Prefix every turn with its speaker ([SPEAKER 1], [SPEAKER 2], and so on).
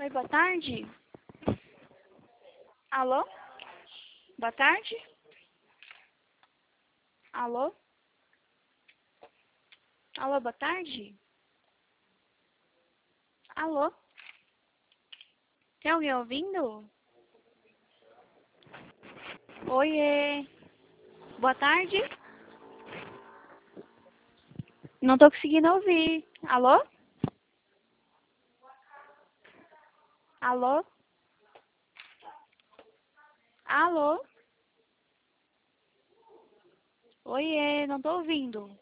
[SPEAKER 1] Oi, boa tarde. Alô? Boa tarde? Alô? Alô, boa tarde? Alô? Tem alguém ouvindo? Oiê. Boa tarde? Não tô conseguindo ouvir. Alô? Alô? Alô? Oiê, não tô ouvindo.